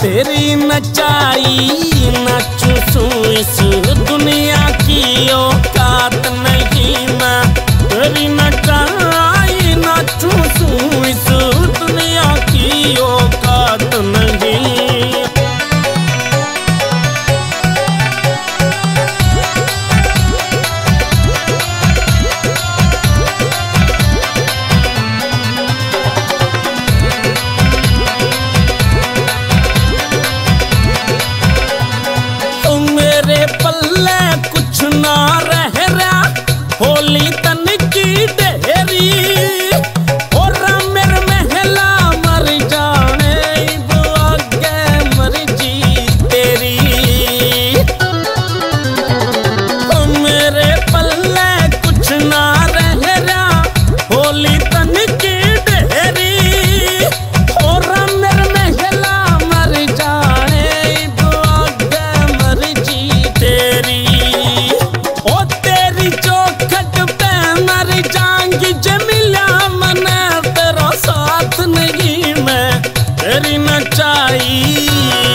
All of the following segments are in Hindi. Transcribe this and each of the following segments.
तेरी नचाई नाचू सू इस दुनिया की औकात नहीं मैं। तेरी नचाई नाचू सू इस दुनिया की औकात नहीं। पल्ले कुछ ना रह रहा होली तन की ढेरी और मेरे महला मर जाने आगे मर्जी तेरी। मेरे पल्ले कुछ ना रह रहा होली तन की ढेरी और मेरे महला मर जाने आगे मर्जी तेरी। ओ तेरी चौखट पे मर जाऊंगी जमिला मने तेरा साथ नहीं मैं। तेरी नचाई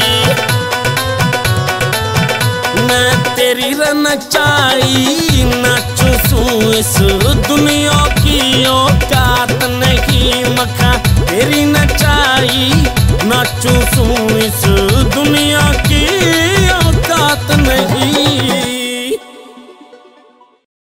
मैं तेरी नचाई नाचू सू इस दुनिया की औकात नहीं मखा। तेरी नचाई नाचू सू इस दुनिया